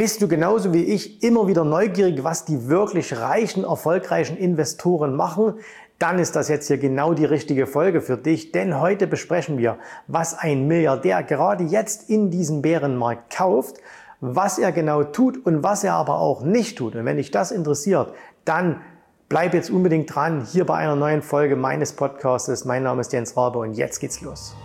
Bist du genauso wie ich immer wieder neugierig, was die wirklich reichen, erfolgreichen Investoren machen? Dann ist das jetzt hier genau die richtige Folge für dich, denn heute besprechen wir, was ein Milliardär gerade jetzt in diesem Bärenmarkt kauft, was er genau tut und was er aber auch nicht tut. Und wenn dich das interessiert, dann bleib jetzt unbedingt dran, hier bei einer neuen Folge meines Podcastes. Mein Name ist Jens Rabe und jetzt geht's los.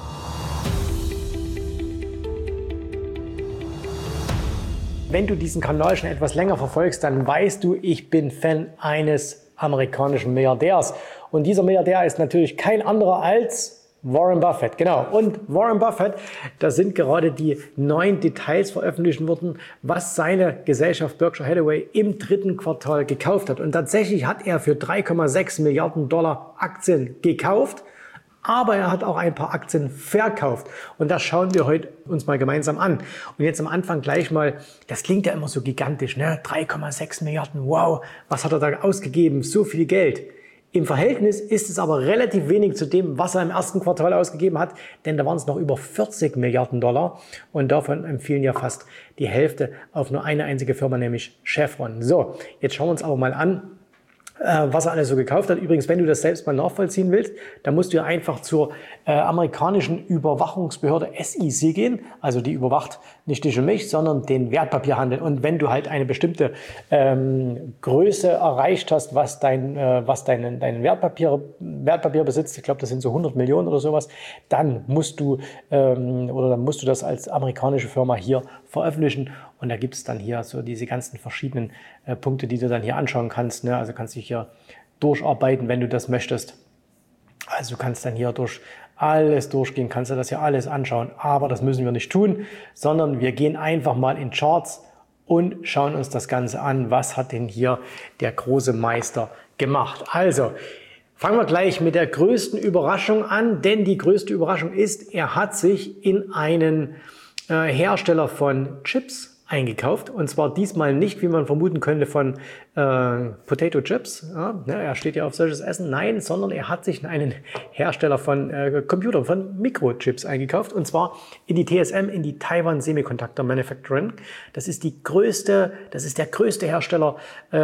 Wenn du diesen Kanal schon etwas länger verfolgst, dann weißt du, ich bin Fan eines amerikanischen Milliardärs. Und dieser Milliardär ist natürlich kein anderer als Warren Buffett. Genau. Und Warren Buffett, da sind gerade die neuen Details veröffentlicht worden, was seine Gesellschaft Berkshire Hathaway im dritten Quartal gekauft hat. Und tatsächlich hat er für 3,6 Milliarden Dollar Aktien gekauft. Aber er hat auch ein paar Aktien verkauft. Und das schauen wir heute uns mal gemeinsam an. Und jetzt am Anfang gleich mal, das klingt ja immer so gigantisch, ne? 3,6 Milliarden, wow, was hat er da ausgegeben? So viel Geld. Im Verhältnis ist es aber relativ wenig zu dem, was er im ersten Quartal ausgegeben hat, denn da waren es noch über 40 Milliarden Dollar. Und davon empfiehlen ja fast die Hälfte auf nur eine einzige Firma, nämlich Chevron. So, jetzt schauen wir uns aber mal an, was er alles so gekauft hat. Übrigens, wenn du das selbst mal nachvollziehen willst, dann musst du ja einfach zur amerikanischen Überwachungsbehörde SEC gehen. Also die überwacht nicht dich und mich, sondern den Wertpapierhandel. Und wenn du halt eine bestimmte Größe erreicht hast, was dein Wertpapier besitzt, ich glaube, das sind so 100 Millionen oder sowas, dann musst du das als amerikanische Firma hier veröffentlichen. Und da gibt es dann hier so diese ganzen verschiedenen Punkte, die du dann hier anschauen kannst. Ne? Also kannst du dich hier durcharbeiten, wenn du das möchtest. Also du kannst dann hier durch alles durchgehen, kannst du das hier alles anschauen. Aber das müssen wir nicht tun, sondern wir gehen einfach mal in Charts und schauen uns das Ganze an. Was hat denn hier der große Meister gemacht? Also fangen wir gleich mit der größten Überraschung an, denn die größte Überraschung ist, er hat sich in einen Hersteller von Chips eingekauft, und zwar diesmal nicht, wie man vermuten könnte, von Potato Chips. Ja, er steht ja auf solches Essen. Nein, sondern er hat sich in einen Hersteller von Computern, von Mikrochips eingekauft, und zwar in die TSM, in die Taiwan Semiconductor Manufacturing. Das ist der größte Hersteller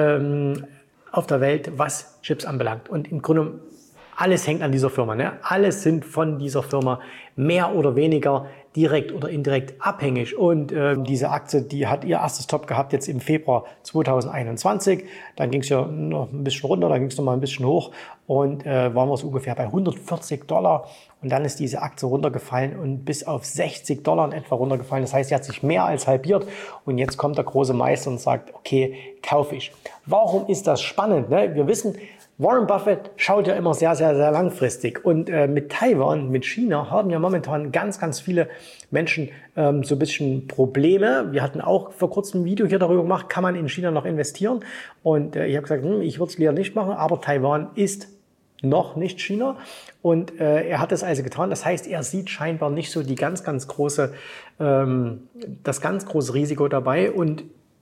auf der Welt, was Chips anbelangt. Und im Grunde alles hängt an dieser Firma. Ne? Alles sind von dieser Firma mehr oder weniger direkt oder indirekt abhängig. Und diese Aktie, die hat ihr erstes Top gehabt jetzt im Februar 2021. Dann ging es ja noch ein bisschen runter, dann ging es noch mal ein bisschen hoch und waren wir so ungefähr bei 140 Dollar. Und dann ist diese Aktie runtergefallen und bis auf 60 Dollar in etwa runtergefallen. Das heißt, sie hat sich mehr als halbiert. Und jetzt kommt der große Meister und sagt, okay, kaufe ich. Warum ist das spannend? Ne? Wir wissen, Warren Buffett schaut ja immer sehr, sehr, sehr langfristig. Und mit Taiwan, mit China haben ja momentan ganz, ganz viele Menschen so ein bisschen Probleme. Wir hatten auch vor kurzem ein Video hier darüber gemacht, kann man in China noch investieren? Und ich habe gesagt, ich würde es lieber nicht machen, aber Taiwan ist noch nicht China. Und er hat es also getan. Das heißt, er sieht scheinbar nicht so das ganz große Risiko dabei. Und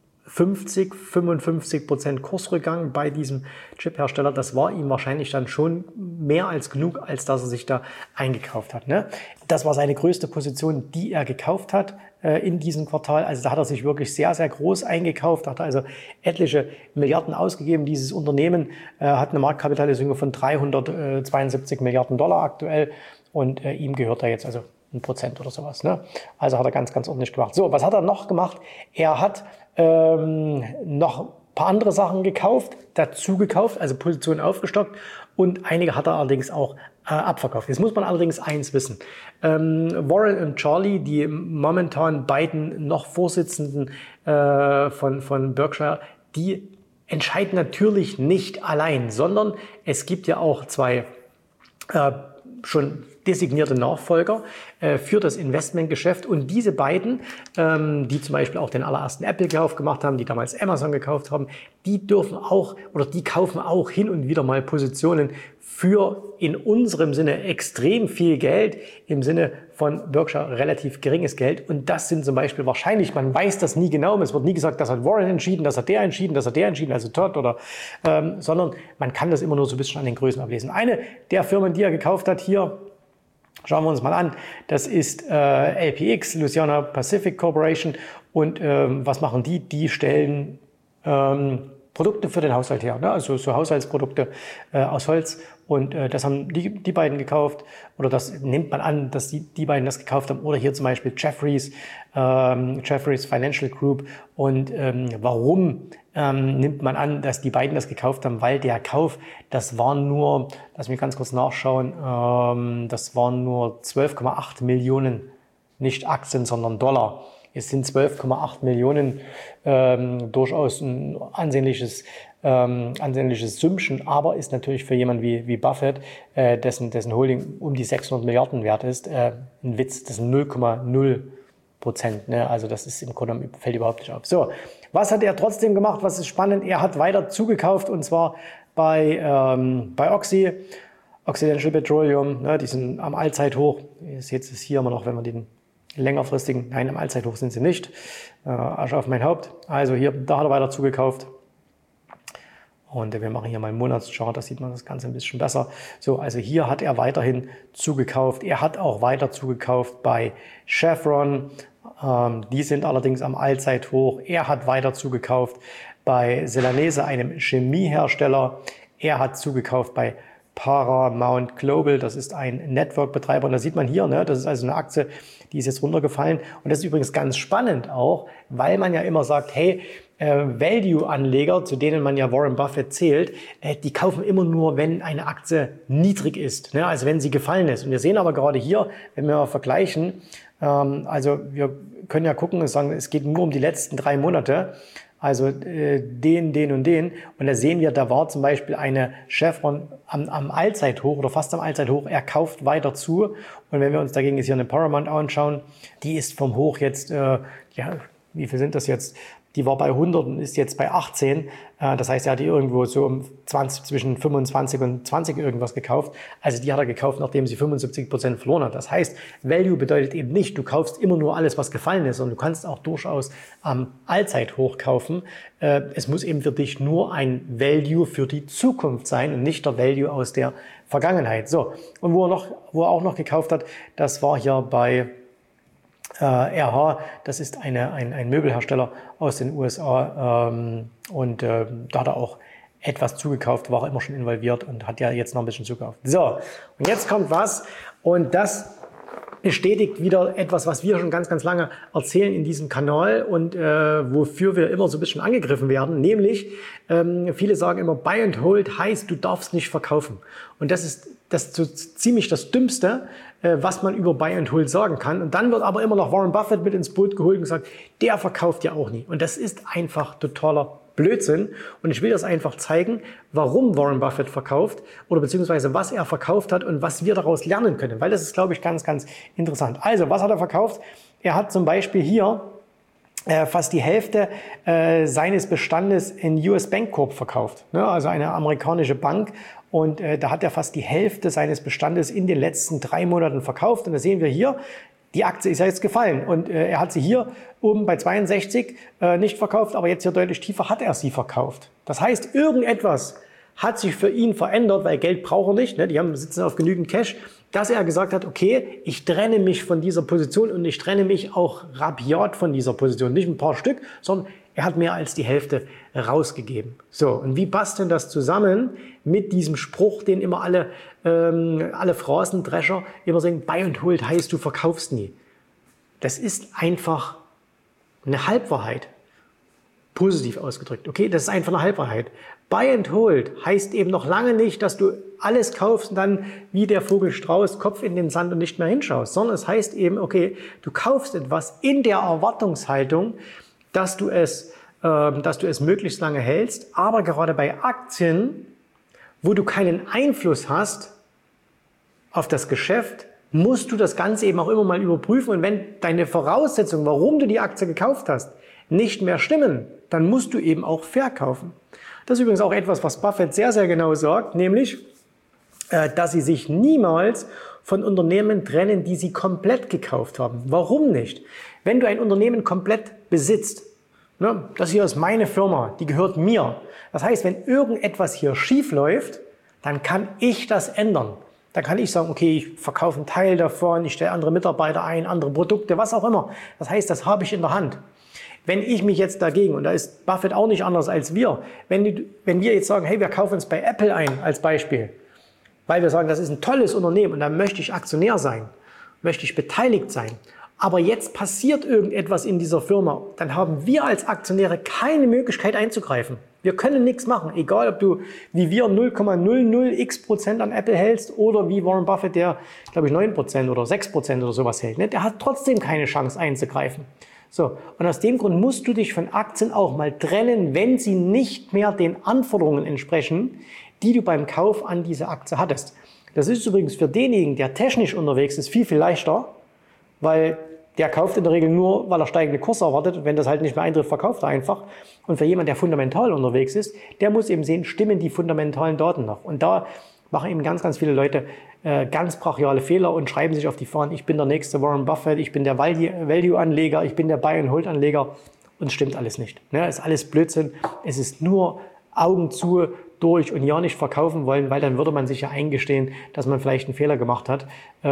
55% Kursrückgang bei diesem Chip-Hersteller, das war ihm wahrscheinlich dann schon mehr als genug, als dass er sich da eingekauft hat. Ne? Das war seine größte Position, die er gekauft hat in diesem Quartal. Also da hat er sich wirklich sehr, sehr groß eingekauft, hat also etliche Milliarden ausgegeben. Dieses Unternehmen hat eine Marktkapitalisierung von 372 Milliarden Dollar aktuell und ihm gehört da jetzt also 1% oder sowas. Ne? Also hat er ganz, ganz ordentlich gemacht. So, was hat er noch gemacht? Er hat noch ein paar andere Sachen dazu gekauft, also Positionen aufgestockt, und einige hat er allerdings auch abverkauft. Jetzt muss man allerdings eins wissen. Warren und Charlie, die momentan beiden noch Vorsitzenden von Berkshire, die entscheiden natürlich nicht allein, sondern es gibt ja auch zwei schon designierte Nachfolger für das Investmentgeschäft. Und diese beiden, die zum Beispiel auch den allerersten Apple-Kauf gemacht haben, die damals Amazon gekauft haben, die dürfen auch oder die kaufen auch hin und wieder mal Positionen für in unserem Sinne extrem viel Geld, im Sinne von Berkshire relativ geringes Geld. Und das sind zum Beispiel wahrscheinlich, man weiß das nie genau, es wird nie gesagt, das hat Warren entschieden, das hat der entschieden, das hat der entschieden, also Todd oder, sondern man kann das immer nur so ein bisschen an den Größen ablesen. Eine der Firmen, die er gekauft hat hier, schauen wir uns mal an, das ist LPX, Louisiana Pacific Corporation. Und was machen die? Die stellen Produkte für den Haushalt her, ne? Also so Haushaltsprodukte aus Holz. Und das haben die beiden gekauft, oder das nimmt man an, dass die beiden das gekauft haben. Oder hier zum Beispiel Jefferies Financial Group. Und warum nimmt man an, dass die beiden das gekauft haben? Weil der Kauf, das waren nur, lass mich ganz kurz nachschauen, das waren nur 12,8 Millionen, nicht Aktien, sondern Dollar. Es sind 12,8 Millionen, durchaus ein ansehnliches Sümmchen, aber ist natürlich für jemanden wie Buffett, dessen Holding um die 600 Milliarden wert ist, ein Witz. Das sind 0,0%. Ne? Also das ist im Grunde, fällt überhaupt nicht auf. So, was hat er trotzdem gemacht? Was ist spannend? Er hat weiter zugekauft, und zwar bei Oxy, Occidental Petroleum. Ne? Die sind am Allzeithoch. Ihr seht es hier immer noch, wenn man den längerfristigen, nein, am Allzeithoch sind sie nicht. Asche auf mein Haupt. Also hier, da hat er weiter zugekauft. Und wir machen hier mal einen Monatschart, da sieht man das Ganze ein bisschen besser. So, also hier hat er weiterhin zugekauft. Er hat auch weiter zugekauft bei Chevron. Die sind allerdings am Allzeithoch. Er hat weiter zugekauft bei Celanese, einem Chemiehersteller. Er hat zugekauft bei Paramount Global, das ist ein Network-Betreiber. Und da sieht man hier, ne, das ist also eine Aktie, die ist jetzt runtergefallen. Und das ist übrigens ganz spannend auch, weil man ja immer sagt, hey, Value-Anleger, zu denen man ja Warren Buffett zählt, die kaufen immer nur, wenn eine Aktie niedrig ist, ne, also wenn sie gefallen ist. Und wir sehen aber gerade hier, wenn wir mal vergleichen, also wir können ja gucken und sagen, es geht nur um die letzten 3 Monate. Also den und den. Und da sehen wir, da war zum Beispiel eine Chevron am Allzeithoch oder fast am Allzeithoch. Er kauft weiter zu. Und wenn wir uns dagegen jetzt hier eine Paramount anschauen, die ist vom Hoch jetzt, ja, wie viel sind das jetzt? Die war bei 100 und ist jetzt bei 18. Das heißt, er hat die irgendwo so um 20, zwischen 25 und 20 irgendwas gekauft. Also die hat er gekauft, nachdem sie 75% verloren hat. Das heißt, Value bedeutet eben nicht, du kaufst immer nur alles, was gefallen ist, sondern du kannst auch durchaus am Allzeithoch kaufen. Es muss eben für dich nur ein Value für die Zukunft sein und nicht der Value aus der Vergangenheit. So, und wo er auch noch gekauft hat, das war hier bei RH, das ist ein Möbelhersteller aus den USA, und da hat er auch etwas zugekauft, war auch immer schon involviert und hat ja jetzt noch ein bisschen zugekauft. So, und jetzt kommt was, und das bestätigt wieder etwas, was wir schon ganz, ganz lange erzählen in diesem Kanal und wofür wir immer so ein bisschen angegriffen werden, nämlich viele sagen immer, Buy and Hold heißt, du darfst nicht verkaufen. Und das ist so ziemlich das Dümmste, was man über Buy and Hold sagen kann. Und dann wird aber immer noch Warren Buffett mit ins Boot geholt und gesagt, der verkauft ja auch nie. Und das ist einfach totaler Blödsinn. Und ich will das einfach zeigen, warum Warren Buffett verkauft oder beziehungsweise was er verkauft hat und was wir daraus lernen können. Weil das ist, glaube ich, ganz, ganz interessant. Also, was hat er verkauft? Er hat zum Beispiel hier fast die Hälfte seines Bestandes in US Bank Corp verkauft. Ne? Also eine amerikanische Bank. Und da hat er fast die Hälfte seines Bestandes in den letzten 3 Monaten verkauft. Und da sehen wir hier, die Aktie ist ja jetzt gefallen. Und er hat sie hier oben bei 62 nicht verkauft, aber jetzt hier deutlich tiefer hat er sie verkauft. Das heißt, irgendetwas hat sich für ihn verändert, weil Geld braucht er nicht. Ne? Die sitzen auf genügend Cash, dass er gesagt hat, okay, ich trenne mich von dieser Position und ich trenne mich auch rabiat von dieser Position. Nicht ein paar Stück, sondern er hat mehr als die Hälfte rausgegeben. So, und wie passt denn das zusammen mit diesem Spruch, den immer alle Phrasendrescher immer sagen, Buy and Hold heißt, du verkaufst nie. Das ist einfach eine Halbwahrheit. Positiv ausgedrückt. Okay, das ist einfach eine Halbwahrheit. Buy and Hold heißt eben noch lange nicht, dass du alles kaufst und dann wie der Vogel Strauß Kopf in den Sand und nicht mehr hinschaust, sondern es heißt eben, okay, du kaufst etwas in der Erwartungshaltung, dass du es möglichst lange hältst, aber gerade bei Aktien, wo du keinen Einfluss hast auf das Geschäft, musst du das Ganze eben auch immer mal überprüfen. Und wenn deine Voraussetzungen, warum du die Aktie gekauft hast, nicht mehr stimmen, dann musst du eben auch verkaufen. Das ist übrigens auch etwas, was Buffett sehr, sehr genau sagt, nämlich, dass sie sich niemals von Unternehmen trennen, die sie komplett gekauft haben. Warum nicht? Wenn du ein Unternehmen komplett besitzt, ne, das hier ist meine Firma, die gehört mir. Das heißt, wenn irgendetwas hier schief läuft, dann kann ich das ändern. Dann kann ich sagen, okay, ich verkaufe einen Teil davon, ich stelle andere Mitarbeiter ein, andere Produkte, was auch immer. Das heißt, das habe ich in der Hand. Wenn ich mich jetzt dagegen, und da ist Buffett auch nicht anders als wir, wenn wir jetzt sagen, hey, wir kaufen uns bei Apple ein als Beispiel, weil wir sagen, das ist ein tolles Unternehmen und da möchte ich Aktionär sein, möchte ich beteiligt sein, aber jetzt passiert irgendetwas in dieser Firma, dann haben wir als Aktionäre keine Möglichkeit einzugreifen. Wir können nichts machen, egal ob du wie wir 0,00x% an Apple hältst oder wie Warren Buffett, der glaube ich 9% oder 6% oder sowas hält. Ne? Der hat trotzdem keine Chance einzugreifen. So, und aus dem Grund musst du dich von Aktien auch mal trennen, wenn sie nicht mehr den Anforderungen entsprechen, die du beim Kauf an diese Aktie hattest. Das ist übrigens für denjenigen, der technisch unterwegs ist, viel, viel leichter, weil der kauft in der Regel nur, weil er steigende Kurse erwartet. Wenn das halt nicht mehr eintrifft, verkauft er einfach. Und für jemanden, der fundamental unterwegs ist, der muss eben sehen, stimmen die fundamentalen Daten noch. Und da machen eben ganz, ganz viele Leute ganz brachiale Fehler und schreiben sich auf die Fahnen, ich bin der nächste Warren Buffett, ich bin der Value-Anleger, ich bin der Buy-and-Hold-Anleger. Und es stimmt alles nicht. Ne? Es ist alles Blödsinn. Es ist nur Augen zu, durch und ja nicht verkaufen wollen, weil dann würde man sich ja eingestehen, dass man vielleicht einen Fehler gemacht hat,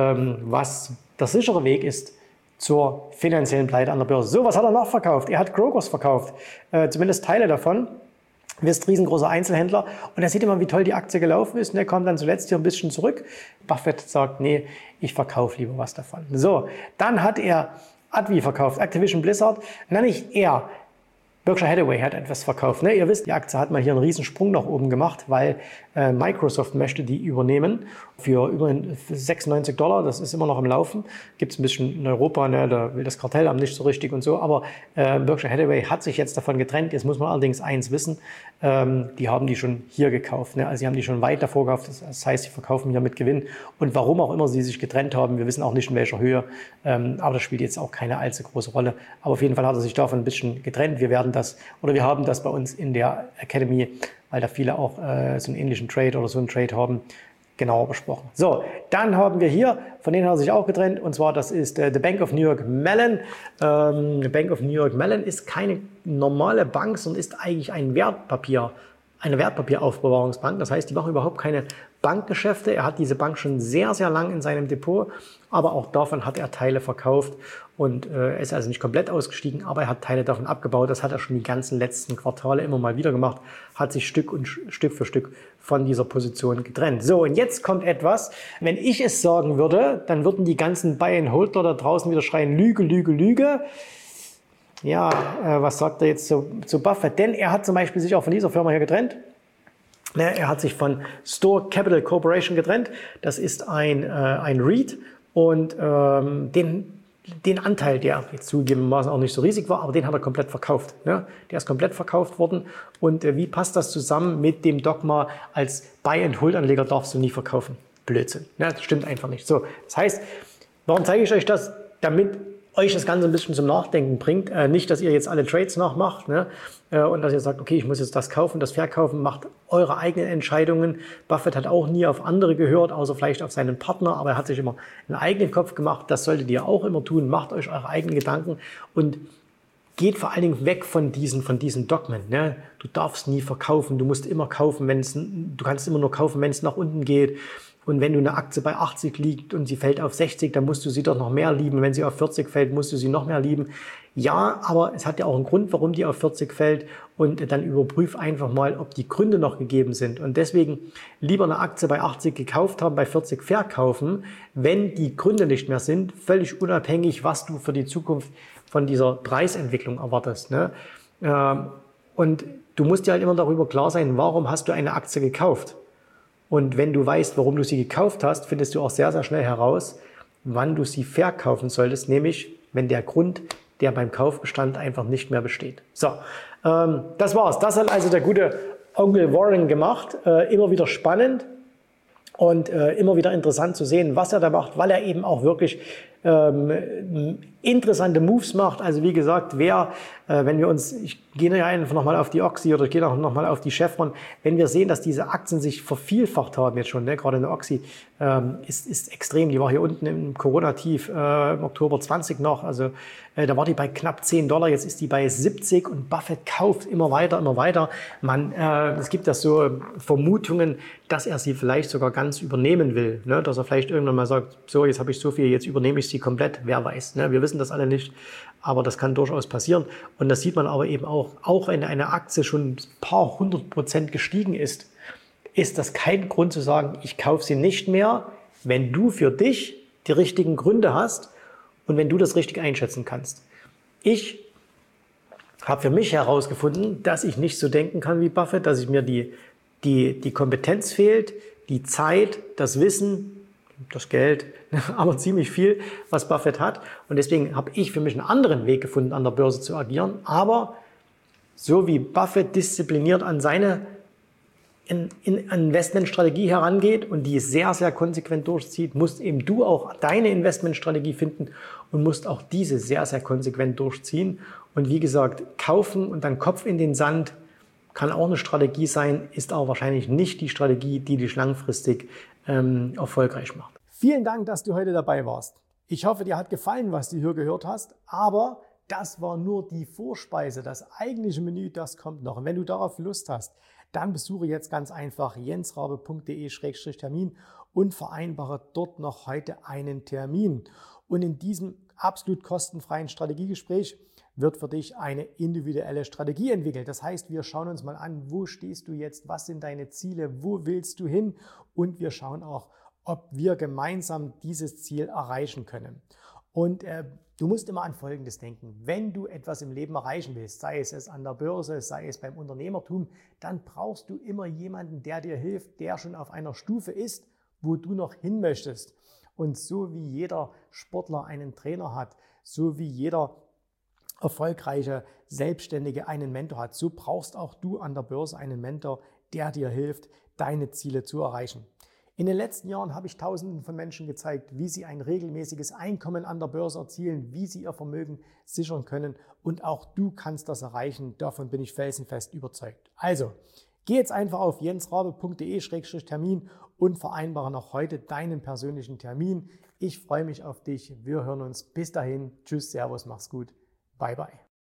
was der sichere Weg ist zur finanziellen Pleite an der Börse. So, was hat er noch verkauft? Er hat Grocers verkauft, zumindest Teile davon. Wir sind riesengroßer Einzelhändler und da sieht man, wie toll die Aktie gelaufen ist und der kommt dann zuletzt hier ein bisschen zurück. Buffett sagt, nee, ich verkaufe lieber was davon. So, dann hat er Advi verkauft, Activision Blizzard. Na, nicht er. Berkshire Hathaway hat etwas verkauft. Ne? Ihr wisst, die Aktie hat mal hier einen riesen Sprung nach oben gemacht, weil Microsoft möchte die übernehmen für über $96. Das ist immer noch im Laufen. Gibt es ein bisschen in Europa, ne? Da will das Kartellamt nicht so richtig und so. Aber Berkshire Hathaway hat sich jetzt davon getrennt. Jetzt muss man allerdings eins wissen, die haben die schon hier gekauft. Ne? Also sie haben die schon weit davor gekauft. Das heißt, sie verkaufen hier mit Gewinn. Und warum auch immer sie sich getrennt haben, wir wissen auch nicht in welcher Höhe. Aber das spielt jetzt auch keine allzu große Rolle. Aber auf jeden Fall hat er sich davon ein bisschen getrennt. Wir haben das bei uns in der Academy, weil da viele auch so einen ähnlichen Trade oder so einen Trade haben, genauer besprochen. So, dann haben wir hier, von denen hat er sich auch getrennt, und zwar das ist The Bank of New York Mellon. The Bank of New York Mellon ist keine normale Bank, sondern ist eigentlich eine Wertpapieraufbewahrungsbank. Das heißt, die machen überhaupt keine Bankgeschäfte. Er hat diese Bank schon sehr, sehr lang in seinem Depot, aber auch davon hat er Teile verkauft und er ist also nicht komplett ausgestiegen, aber er hat Teile davon abgebaut. Das hat er schon die ganzen letzten Quartale immer mal wieder gemacht, hat sich Stück für Stück von dieser Position getrennt. So, und jetzt kommt etwas, wenn ich es sagen würde, dann würden die ganzen Buy-and-Holdler da draußen wieder schreien, Lüge, Lüge, Lüge. Ja, was sagt er jetzt zu Buffett? Denn er hat zum Beispiel sich auch von dieser Firma hier getrennt. Er hat sich von Store Capital Corporation getrennt. Das ist ein REIT und den Anteil, der jetzt zugegebenermaßen auch nicht so riesig war, aber den hat er komplett verkauft. Ne? Der ist komplett verkauft worden. Und wie passt das zusammen mit dem Dogma, als Buy-and-Hold-Anleger darfst du nie verkaufen? Blödsinn. Ne? Das stimmt einfach nicht. So, das heißt, warum zeige ich euch das? Damit euch das Ganze ein bisschen zum Nachdenken bringt. Nicht, dass ihr jetzt alle Trades nachmacht, ne? Und dass ihr sagt, okay, ich muss jetzt das kaufen, das verkaufen, macht eure eigenen Entscheidungen. Buffett hat auch nie auf andere gehört, außer vielleicht auf seinen Partner, aber er hat sich immer einen eigenen Kopf gemacht. Das solltet ihr auch immer tun. Macht euch eure eigenen Gedanken und geht vor allen Dingen weg von diesen Dogmen. Ne? Du darfst nie verkaufen, du musst immer kaufen, du kannst immer nur kaufen, wenn es nach unten geht. Und wenn du eine Aktie bei 80 liegt und sie fällt auf 60, dann musst du sie doch noch mehr lieben. Wenn sie auf 40 fällt, musst du sie noch mehr lieben. Ja, aber es hat ja auch einen Grund, warum die auf 40 fällt. Und dann überprüf einfach mal, ob die Gründe noch gegeben sind. Und deswegen lieber eine Aktie bei 80 gekauft haben, bei 40 verkaufen, wenn die Gründe nicht mehr sind, völlig unabhängig, was du für die Zukunft von dieser Preisentwicklung erwartest. Ne? Und du musst dir halt immer darüber klar sein, warum hast du eine Aktie gekauft? Und wenn du weißt, warum du sie gekauft hast, findest du auch sehr, sehr schnell heraus, wann du sie verkaufen solltest, nämlich wenn der Grund, der beim Kauf bestand, einfach nicht mehr besteht. So, das war's. Das hat also der gute Onkel Warren gemacht. Immer wieder spannend und immer wieder interessant zu sehen, was er da macht, weil er eben auch wirklich interessante Moves macht. Also wie gesagt, ich gehe ja einfach nochmal auf die Oxy oder ich gehe auch nochmal auf die Chevron, wenn wir sehen, dass diese Aktien sich vervielfacht haben jetzt schon, ne? Gerade eine Oxy ist extrem, die war hier unten im Corona-Tief im Oktober 20 noch, also da war die bei knapp $10, jetzt ist die bei 70 und Buffett kauft immer weiter. Es gibt ja so Vermutungen, dass er sie vielleicht sogar ganz übernehmen will, ne? Dass er vielleicht irgendwann mal sagt, so, jetzt habe ich so viel, jetzt übernehme ich sie sie komplett, wer weiß. Ne? Wir wissen das alle nicht, aber das kann durchaus passieren. Und das sieht man aber eben auch wenn eine Aktie schon ein paar 100% gestiegen ist das kein Grund zu sagen, ich kaufe sie nicht mehr, wenn du für dich die richtigen Gründe hast und wenn du das richtig einschätzen kannst. Ich habe für mich herausgefunden, dass ich nicht so denken kann wie Buffett, dass ich mir die Kompetenz fehlt, die Zeit, das Wissen, das Geld, aber ziemlich viel, was Buffett hat. Und deswegen habe ich für mich einen anderen Weg gefunden, an der Börse zu agieren. Aber so wie Buffett diszipliniert an seine Investmentstrategie herangeht und die sehr, sehr konsequent durchzieht, musst eben du auch deine Investmentstrategie finden und musst auch diese sehr, sehr konsequent durchziehen. Und wie gesagt, kaufen und dann Kopf in den Sand kann auch eine Strategie sein, ist aber wahrscheinlich nicht die Strategie, die dich langfristig erfolgreich macht. Vielen Dank, dass du heute dabei warst. Ich hoffe, dir hat gefallen, was du hier gehört hast, aber das war nur die Vorspeise. Das eigentliche Menü, das kommt noch. Und wenn du darauf Lust hast, dann besuche jetzt ganz einfach jensrabe.de/termin und vereinbare dort noch heute einen Termin. Und in diesem absolut kostenfreien Strategiegespräch wird für dich eine individuelle Strategie entwickelt. Das heißt, wir schauen uns mal an, wo stehst du jetzt, was sind deine Ziele, wo willst du hin und wir schauen auch, ob wir gemeinsam dieses Ziel erreichen können. Und du musst immer an Folgendes denken. Wenn du etwas im Leben erreichen willst, sei es an der Börse, sei es beim Unternehmertum, dann brauchst du immer jemanden, der dir hilft, der schon auf einer Stufe ist, wo du noch hin möchtest. Und so wie jeder Sportler einen Trainer hat, so wie jeder erfolgreiche Selbstständige einen Mentor hat, so brauchst auch du an der Börse einen Mentor, der dir hilft, deine Ziele zu erreichen. In den letzten Jahren habe ich Tausenden von Menschen gezeigt, wie sie ein regelmäßiges Einkommen an der Börse erzielen, wie sie ihr Vermögen sichern können und auch du kannst das erreichen. Davon bin ich felsenfest überzeugt. Also, geh jetzt einfach auf jensrabe.de/termin und vereinbare noch heute deinen persönlichen Termin. Ich freue mich auf dich. Wir hören uns. Bis dahin. Tschüss, Servus, mach's gut. Bye, bye.